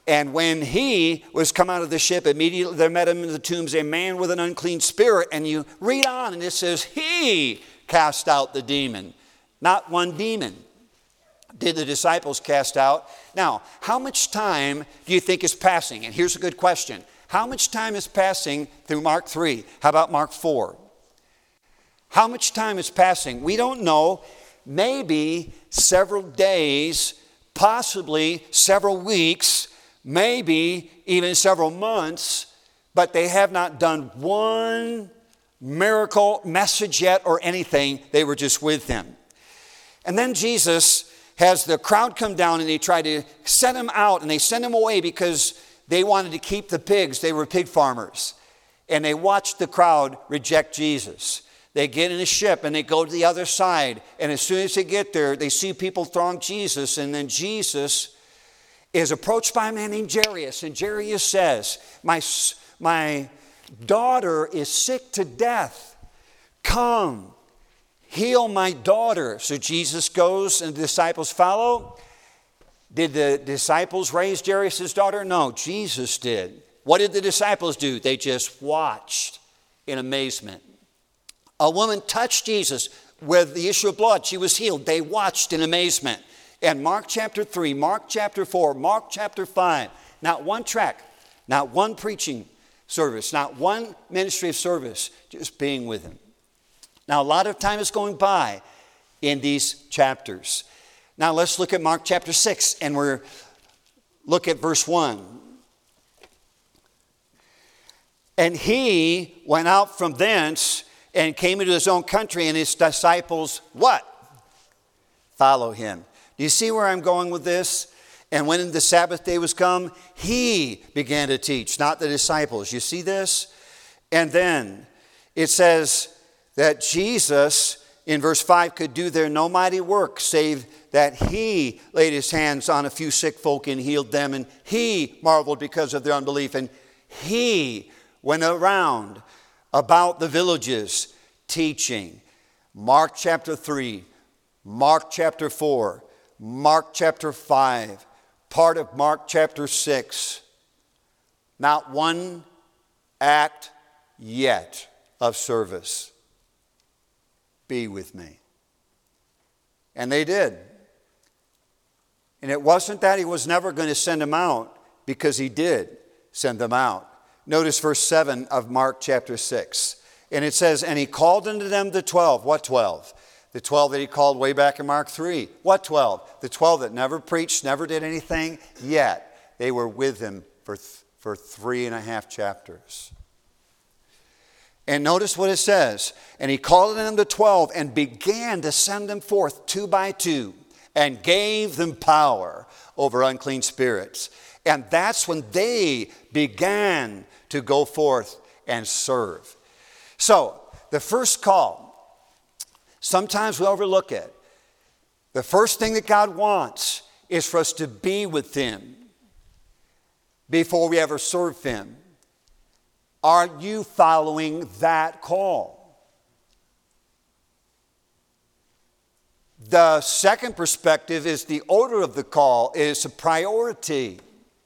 And when he was come out of the ship, immediately there met him in the tombs a man with an unclean spirit. And you read on and it says, he cast out the demon. Not one demon did the disciples cast out. Now, how much time do you think is passing? And here's a good question. How much time is passing through Mark three? How about Mark four? How much time is passing? We don't know. Maybe several days, possibly several weeks, maybe even several months, but they have not done one miracle message yet or anything. They were just with him. And then Jesus has the crowd come down and they try to send him out, and they send him away because they wanted to keep the pigs. They were pig farmers. And they watched the crowd reject Jesus. They get in a ship and they go to the other side. And as soon as they get there, they see people throng Jesus. And then Jesus is approached by a man named Jairus. And Jairus says, my, my daughter is sick to death. Come, heal my daughter. So Jesus goes and the disciples follow. Did the disciples raise Jairus' daughter? No, Jesus did. What did the disciples do? They just watched in amazement. A woman touched Jesus with the issue of blood. She was healed. They watched in amazement. And Mark chapter three, Mark chapter four, Mark chapter five, not one track, not one preaching service, not one ministry of service, just being with him. Now, a lot of time is going by in these chapters. Now, let's look at Mark chapter six, and we're look at verse one. And he went out from thence and came into his own country, and his disciples, what? Follow him. Do you see where I'm going with this? And when the Sabbath day was come, he began to teach, not the disciples. You see this? And then it says that Jesus, in verse five, could do there no mighty work, save that he laid his hands on a few sick folk and healed them. And he marveled because of their unbelief. And he went around about the villages teaching. Mark chapter three, Mark chapter four, Mark chapter five, part of Mark chapter six. Not one act yet of service. Be with me. And they did. And it wasn't that he was never going to send them out, because he did send them out. Notice verse seven of Mark chapter six. And it says, and he called unto them the twelve. What twelve? The twelve that he called way back in Mark three. What twelve? The twelve that never preached, never did anything, yet they were with him for, th- for three and a half chapters. And notice what it says. And he called them the twelve and began to send them forth two by two and gave them power over unclean spirits. And that's when they began to go forth and serve. So, the first call, sometimes we overlook it. The first thing that God wants is for us to be with him before we ever serve him. Are you following that call? The second perspective is the order of the call is a priority.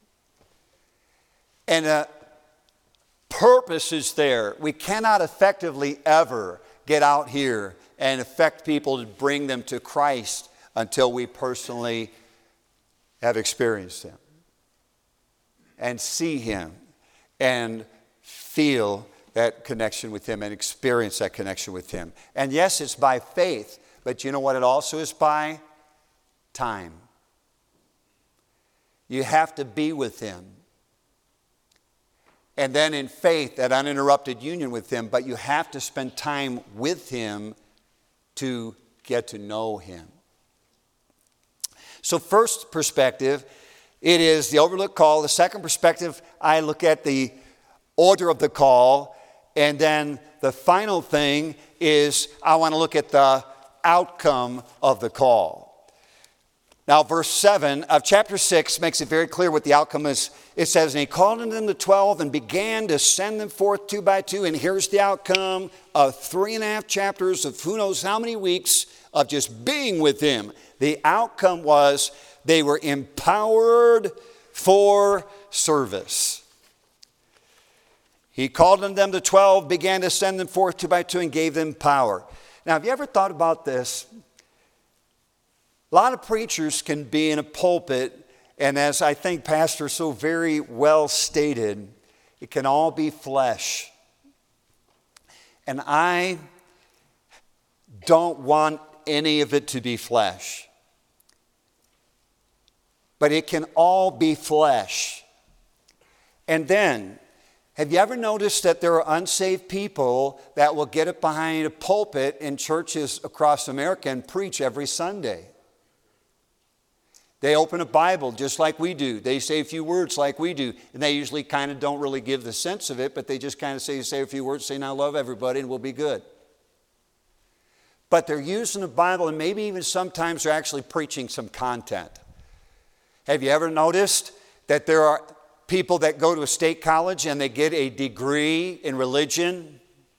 And a purpose is there. We cannot effectively ever get out here and affect people to bring them to Christ until we personally have experienced him and see him and feel that connection with him and experience that connection with him. And yes, it's by faith, but you know what it also is by? Time. You have to be with him. And then in faith, that uninterrupted union with him, but you have to spend time with him to get to know him. So first perspective, it is the overlooked call. The second perspective, I look at the order of the call. And then the final thing is I want to look at the outcome of the call. Now, verse seven of chapter six makes it very clear what the outcome is. It says, and he called unto them the twelve and began to send them forth two by two. And here's the outcome of three and a half chapters of who knows how many weeks of just being with him. The outcome was they were empowered for service. He called on them the twelve, began to send them forth two by two, and gave them power. Now, have you ever thought about this? A lot of preachers can be in a pulpit, and as I think Pastor so very well stated, it can all be flesh. And I don't want any of it to be flesh. But it can all be flesh. And then, have you ever noticed that there are unsaved people that will get up behind a pulpit in churches across America and preach every Sunday? They open a Bible just like we do. They say a few words like we do. And they usually kind of don't really give the sense of it, but they just kind of say, say a few words, say, now love everybody, and we'll be good. But they're using the Bible, and maybe even sometimes they're actually preaching some content. Have you ever noticed that there are people that go to a state college and they get a degree in religion?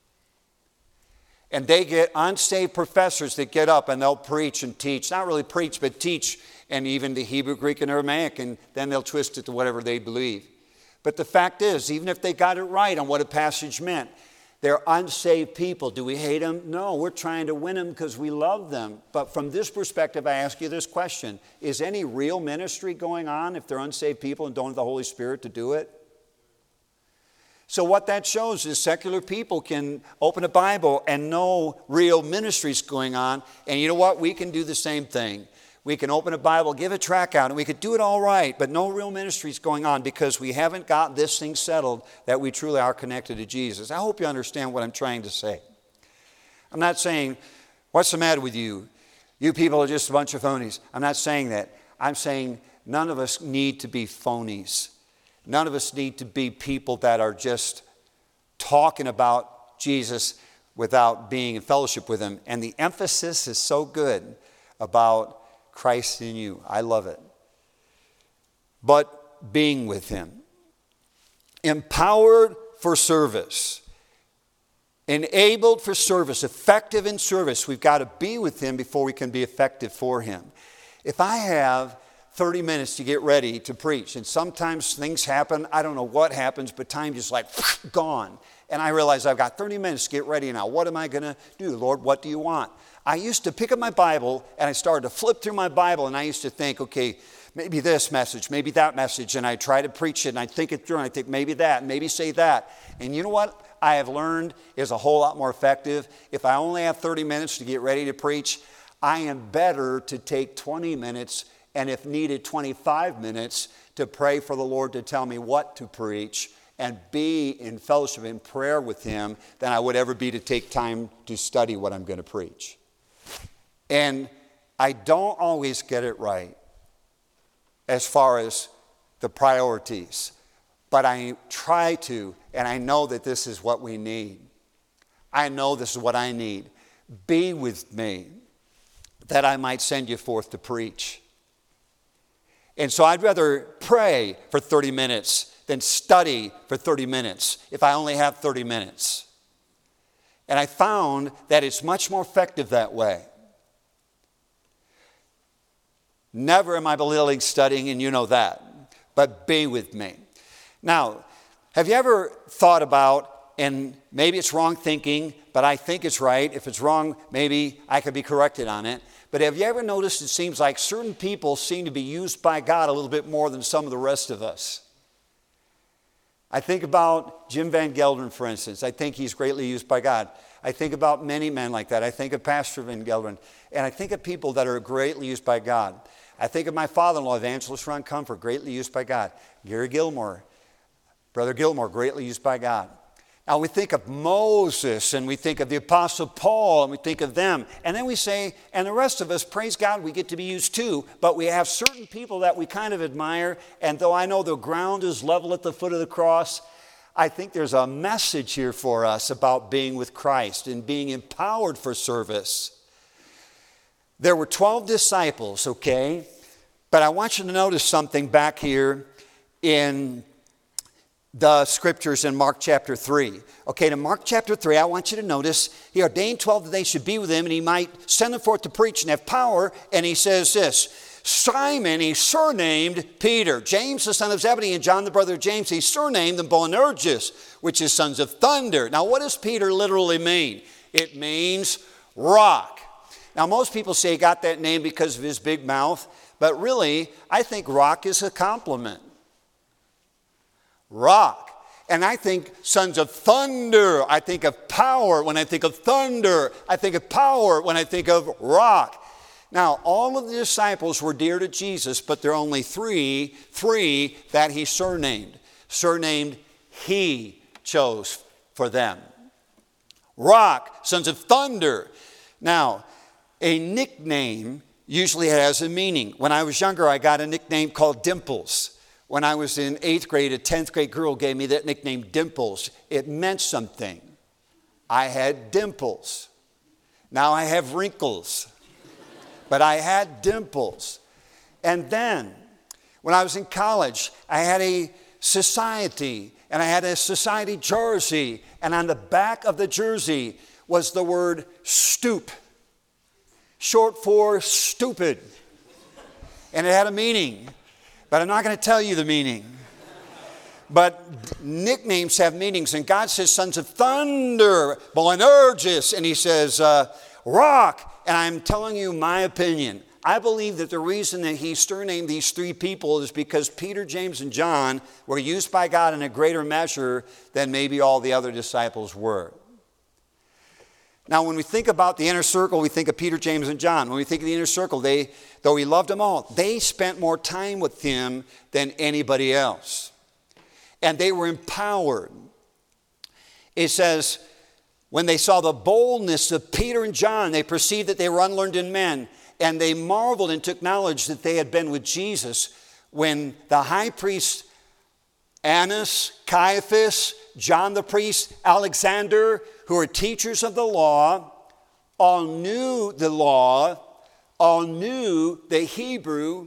And they get unsaved professors that get up and they'll preach and teach. Not really preach, but teach, and even the Hebrew, Greek, and Aramaic, and then they'll twist it to whatever they believe. But the fact is, even if they got it right on what a passage meant, they're unsaved people. Do we hate them? No, we're trying to win them because we love them. But from this perspective, I ask you this question. Is any real ministry going on if they're unsaved people and don't have the Holy Spirit to do it? So what that shows is secular people can open a Bible and know real ministries going on. And you know what? We can do the same thing. We can open a Bible, give a tract out, and we could do it all right, but no real ministry is going on because we haven't got this thing settled that we truly are connected to Jesus. I hope you understand what I'm trying to say. I'm not saying, what's the matter with you? You people are just a bunch of phonies. I'm not saying that. I'm saying none of us need to be phonies. None of us need to be people that are just talking about Jesus without being in fellowship with Him. And the emphasis is so good about Christ in you. I love it. But being with Him. Empowered for service. Enabled for service. Effective in service. We've got to be with Him before we can be effective for Him. If I have thirty minutes to get ready to preach, and sometimes things happen, I don't know what happens, but time just like gone. And I realize I've got thirty minutes to get ready now. What am I going to do? Lord, what do you want? I used to pick up my Bible and I started to flip through my Bible and I used to think, okay, maybe this message, maybe that message, and I try to preach it and I think it through and I think maybe that, and maybe say that. And you know what I have learned is a whole lot more effective? If I only have thirty minutes to get ready to preach, I am better to take twenty minutes and if needed twenty-five minutes to pray for the Lord to tell me what to preach and be in fellowship in prayer with Him than I would ever be to take time to study what I'm going to preach. And I don't always get it right as far as the priorities, but I try to, and I know that this is what we need. I know this is what I need. Be with me that I might send you forth to preach. And so I'd rather pray for thirty minutes than study for thirty minutes if I only have thirty minutes. And I found that it's much more effective that way. Never am I belittling studying, and you know that. But be with me. Now, have you ever thought about, and maybe it's wrong thinking, but I think it's right. If it's wrong, maybe I could be corrected on it. But have you ever noticed it seems like certain people seem to be used by God a little bit more than some of the rest of us? I think about Jim Van Gelderen, for instance. I think he's greatly used by God. I think about many men like that. I think of Pastor Van Gelderen. And I think of people that are greatly used by God. I think of my father-in-law, Evangelist Ron Comfort, greatly used by God. Gary Gilmore, Brother Gilmore, greatly used by God. Now we think of Moses and we think of the Apostle Paul and we think of them. And then we say, and the rest of us, praise God, we get to be used too. But we have certain people that we kind of admire. And though I know the ground is level at the foot of the cross, I think there's a message here for us about being with Christ and being empowered for service. There were twelve disciples, okay? But I want you to notice something back here in the scriptures in Mark chapter three. Okay, to Mark chapter three, I want you to notice He ordained twelve that they should be with Him and He might send them forth to preach and have power. And He says this, Simon he surnamed Peter. James the son of Zebedee and John the brother of James he surnamed them Boanerges, which is sons of thunder. Now what does Peter literally mean? It means rock. Now most people say he got that name because of his big mouth, but really I think rock is a compliment. Rock. And I think sons of thunder. I think of power when I think of thunder. I think of power when I think of rock. Now, all of the disciples were dear to Jesus, but there are only three, three that he surnamed. Surnamed he chose for them. Rock, sons of thunder. Now, a nickname usually has a meaning. When I was younger, I got a nickname called Dimples. When I was in eighth grade, a tenth grade girl gave me that nickname, Dimples. It meant something. I had dimples. Now I have wrinkles. But I had dimples. And then, when I was in college, I had a society, and I had a society jersey, and on the back of the jersey was the word stoop, short for stupid. And it had a meaning. But I'm not going to tell you the meaning. But nicknames have meanings. And God says, sons of thunder, Boanerges, and he says, uh, rock. And I'm telling you my opinion. I believe that the reason that he surnamed these three people is because Peter, James, and John were used by God in a greater measure than maybe all the other disciples were. Now, when we think about the inner circle, we think of Peter, James, and John. When we think of the inner circle, they, though he loved them all, they spent more time with him than anybody else. And they were empowered. It says, when they saw the boldness of Peter and John, they perceived that they were unlearned in men, and they marveled and took knowledge that they had been with Jesus. When the high priest Annas, Caiaphas, John the priest, Alexander, who were teachers of the law, all knew the law, all knew the Hebrew,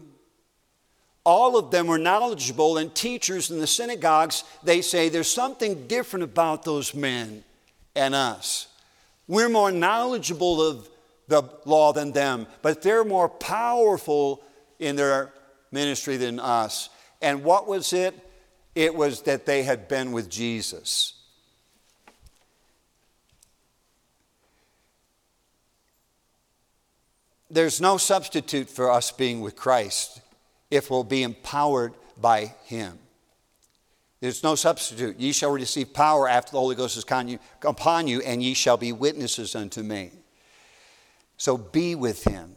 all of them were knowledgeable and teachers in the synagogues. They say there's something different about those men and us. We're more knowledgeable of the law than them, but they're more powerful in their ministry than us. And what was it? It was that they had been with Jesus. There's no substitute for us being with Christ if we'll be empowered by him. There's no substitute. Ye shall receive power after the Holy Ghost is upon you, and ye shall be witnesses unto me. So be with him.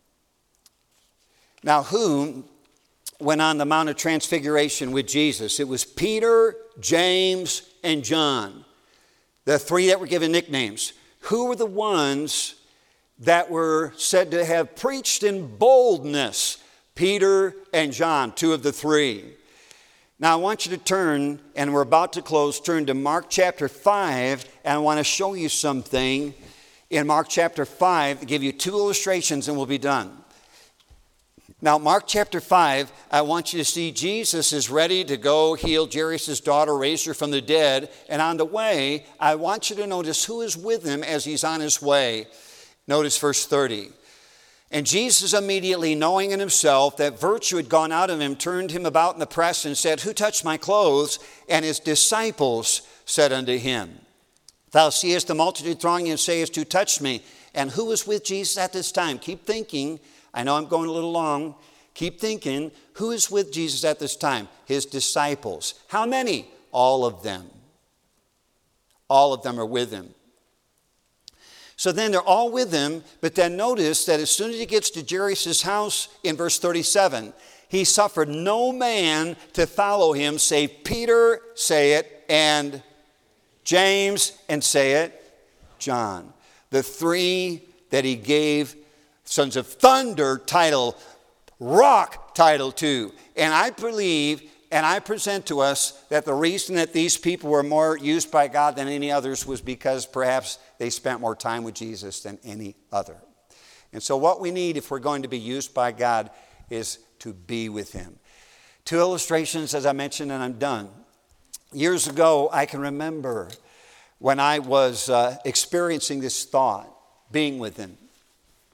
Now, who went on the Mount of Transfiguration with Jesus? It was Peter, James, and John, the three that were given nicknames. Who were the ones that were said to have preached in boldness? Peter and John, two of the three. Now I want you to turn, and we're about to close, turn to Mark chapter five, and I want to show you something in Mark chapter five, to give you two illustrations and we'll be done. Now, Mark chapter five, I want you to see Jesus is ready to go heal Jairus' daughter, raise her from the dead. And on the way, I want you to notice who is with him as he's on his way. Notice verse thirty. And Jesus, immediately knowing in himself that virtue had gone out of him, turned him about in the press and said, Who touched my clothes? And his disciples said unto him, Thou seest the multitude thronging and sayest, Who touched me? And who was with Jesus at this time? Keep thinking. I know I'm going a little long. Keep thinking. Who is with Jesus at this time? His disciples. How many? All of them. All of them are with him. So then they're all with him, but then notice that as soon as he gets to Jairus' house in verse thirty-seven, he suffered no man to follow him save Peter, say it, and James, and say it, John. The three that he gave sons of thunder title, rock title to. And I believe, and I present to us that the reason that these people were more used by God than any others was because perhaps they spent more time with Jesus than any other. And so what we need if we're going to be used by God is to be with him. Two illustrations, as I mentioned, and I'm done. Years ago, I can remember when I was uh, experiencing this thought, being with him.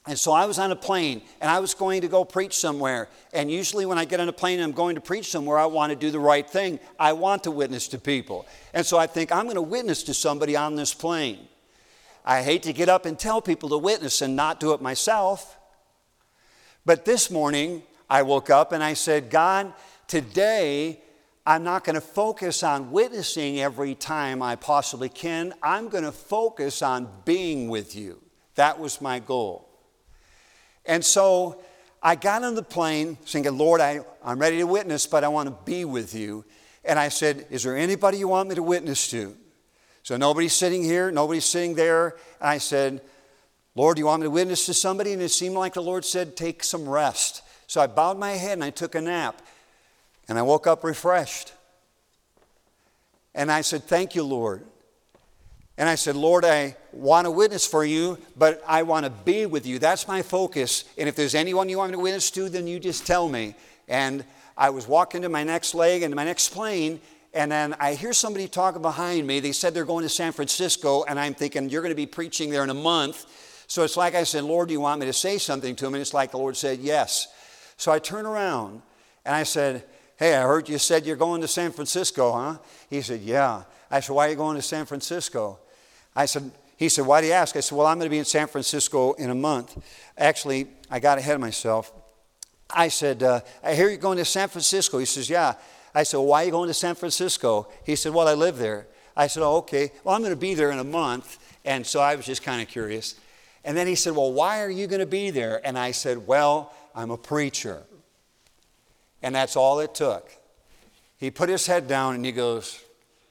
And so I was on a plane, and I was going to go preach somewhere. And usually when I get on a plane and I'm going to preach somewhere, I want to do the right thing. I want to witness to people. And so I think, I'm going to witness to somebody on this plane. I hate to get up and tell people to witness and not do it myself. But this morning, I woke up and I said, God, today, I'm not going to focus on witnessing every time I possibly can. I'm going to focus on being with you. That was my goal. And so I got on the plane thinking, Lord, I, I'm ready to witness, but I want to be with you. And I said, is there anybody you want me to witness to? So nobody's sitting here, nobody's sitting there. And I said, Lord, do you want me to witness to somebody? And it seemed like the Lord said, take some rest. So I bowed my head and I took a nap. And I woke up refreshed. And I said, thank you, Lord. And I said, Lord, I want to witness for you, but I want to be with you. That's my focus. And if there's anyone you want me to witness to, then you just tell me. And I was walking to my next leg and my next plane, and then I hear somebody talking behind me. They said they're going to San Francisco, and I'm thinking, you're going to be preaching there in a month. So it's like I said, Lord, do you want me to say something to him? And it's like the Lord said, yes. So I turn around, and I said, hey, I heard you said you're going to San Francisco, huh? He said, yeah. I said, why are you going to San Francisco? I said, he said, why do you ask? I said, well, I'm going to be in San Francisco in a month. Actually, I got ahead of myself. I said, uh, I hear you're going to San Francisco. He says, yeah. I said, well, why are you going to San Francisco? He said, well, I live there. I said, oh, okay. Well, I'm going to be there in a month. And so I was just kind of curious. And then he said, well, why are you going to be there? And I said, well, I'm a preacher. And that's all it took. He put his head down and he goes,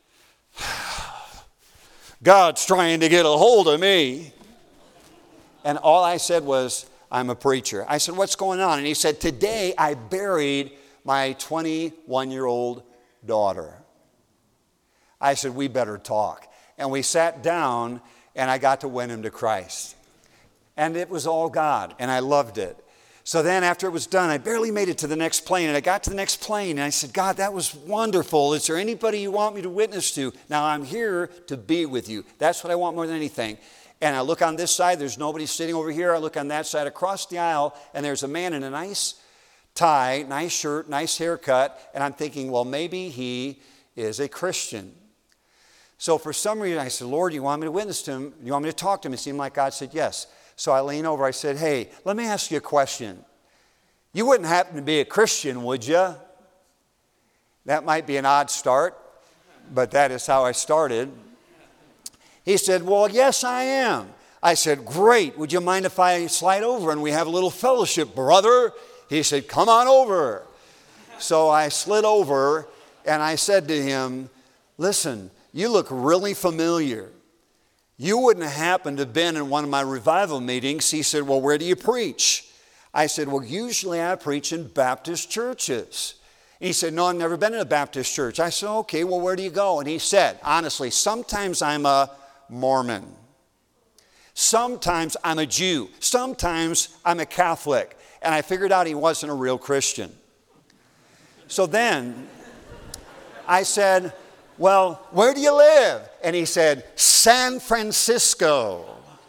God's trying to get a hold of me. And all I said was, I'm a preacher. I said, what's going on? And he said, today I buried my twenty-one-year-old daughter. I said, we better talk. And we sat down and I got to win him to Christ. And it was all God, and I loved it. So then after it was done, I barely made it to the next plane, and I got to the next plane, and I said, God, that was wonderful. Is there anybody you want me to witness to? Now, I'm here to be with you. That's what I want more than anything. And I look on this side, there's nobody sitting over here. I look on that side across the aisle, and there's a man in a nice tie, nice shirt, nice haircut, and I'm thinking, well, maybe he is a Christian. So for some reason, I said, Lord, you want me to witness to him? You want me to talk to him? It seemed like God said yes. So I leaned over, I said, hey, let me ask you a question. You wouldn't happen to be a Christian, would you? That might be an odd start, but that is how I started. He said, well, yes, I am. I said, great. Would you mind if I slide over and we have a little fellowship, brother? He said, come on over. So I slid over and I said to him, listen, you look really familiar. You wouldn't happen to have been in one of my revival meetings. He said, well, where do you preach? I said, well, usually I preach in Baptist churches. And he said, no, I've never been in a Baptist church. I said, okay, well, where do you go? And he said, honestly, sometimes I'm a Mormon. Sometimes I'm a Jew. Sometimes I'm a Catholic. And I figured out he wasn't a real Christian. So then I said, well, where do you live? And he said, San Francisco.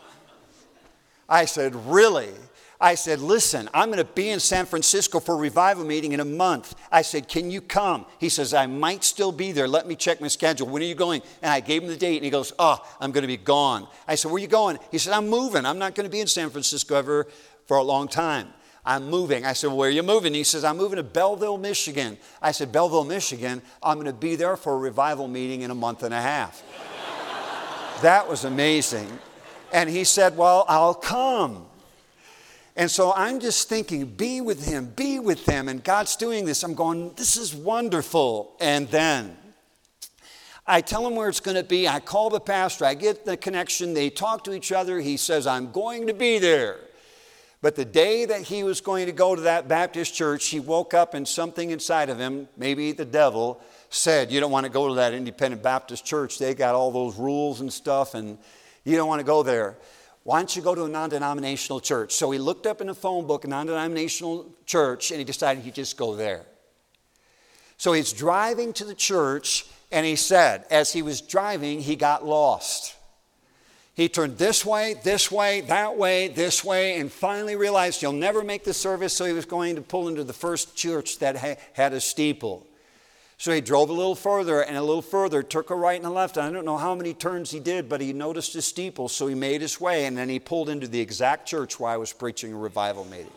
I said, really? I said, listen, I'm going to be in San Francisco for a revival meeting in a month. I said, can you come? He says, I might still be there. Let me check my schedule. When are you going? And I gave him the date, and he goes, oh, I'm going to be gone. I said, where are you going? He said, I'm moving. I'm not going to be in San Francisco ever for a long time. I'm moving. I said, well, where are you moving? He says, I'm moving to Belleville, Michigan. I said, Belleville, Michigan? I'm going to be there for a revival meeting in a month and a half. That was amazing. And he said, well, I'll come. And so I'm just thinking, be with him, be with him. And God's doing this. I'm going, this is wonderful. And then I tell him where it's going to be. I call the pastor. I get the connection. They talk to each other. He says, I'm going to be there. But the day that he was going to go to that Baptist church, he woke up and something inside of him, maybe the devil, said, you don't want to go to that independent Baptist church. They got all those rules and stuff, and you don't want to go there. Why don't you go to a non-denominational church? So he looked up in the phone book, a non-denominational church, and he decided he'd just go there. So he's driving to the church, and he said, as he was driving, he got lost. He turned this way, this way, that way, this way, and finally realized you'll never make the service, so he was going to pull into the first church that ha- had a steeple. So he drove a little further and a little further, took a right and a left. I don't know how many turns he did, but he noticed a steeple, so he made his way, and then he pulled into the exact church where I was preaching a revival meeting.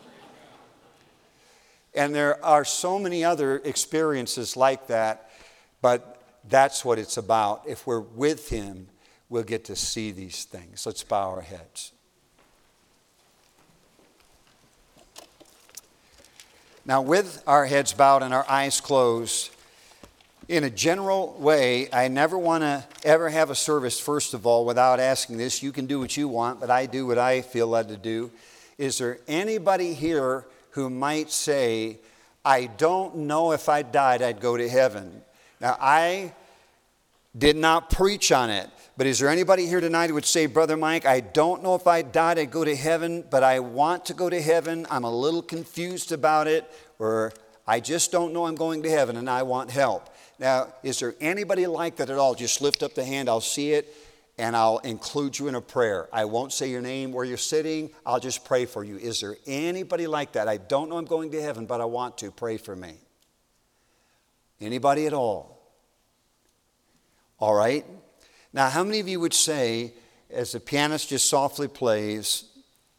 And there are so many other experiences like that, but that's what it's about. If we're with him, we'll get to see these things. Let's bow our heads. Now, with our heads bowed and our eyes closed, in a general way, I never want to ever have a service, first of all, without asking this. You can do what you want, but I do what I feel led to do. Is there anybody here who might say, I don't know if I died, I'd go to heaven? Now, I did not preach on it, but is there anybody here tonight who would say, Brother Mike, I don't know if I died, I'd go to heaven, but I want to go to heaven. I'm a little confused about it, or I just don't know I'm going to heaven and I want help. Now, is there anybody like that at all? Just lift up the hand, I'll see it, and I'll include you in a prayer. I won't say your name, where you're sitting, I'll just pray for you. Is there anybody like that? I don't know I'm going to heaven, but I want to. Pray for me. Anybody at all? All right. Now, how many of you would say, as the pianist just softly plays,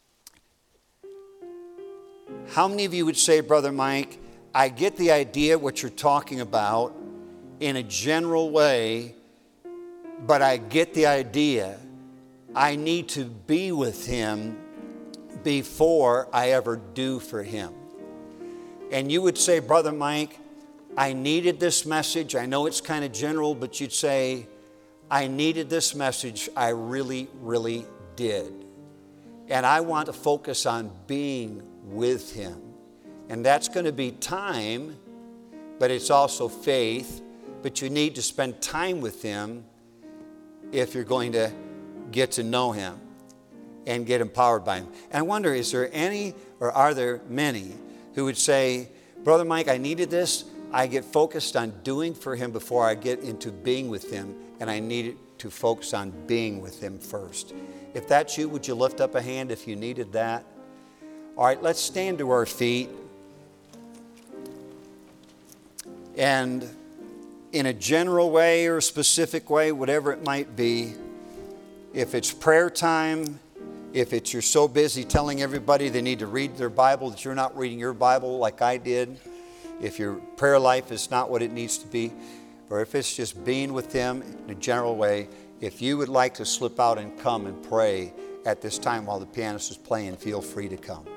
how many of you would say, Brother Mike, I get the idea what you're talking about in a general way, but I get the idea I need to be with him before I ever do for him? And you would say, Brother Mike, I needed this message. I know it's kind of general, but you'd say, I needed this message. I really, really did. And I want to focus on being with him. And that's going to be time, but it's also faith. But you need to spend time with him if you're going to get to know him and get empowered by him. And I wonder, is there any, or are there many, who would say, Brother Mike, I needed this. I get focused on doing for him before I get into being with him, and I needed to focus on being with him first. If that's you, would you lift up a hand if you needed that? All right, let's stand to our feet. And in a general way or a specific way, whatever it might be, if it's prayer time, if it's you're so busy telling everybody they need to read their Bible that you're not reading your Bible like I did, if your prayer life is not what it needs to be, or if it's just being with him in a general way, if you would like to slip out and come and pray at this time while the pianist is playing, feel free to come.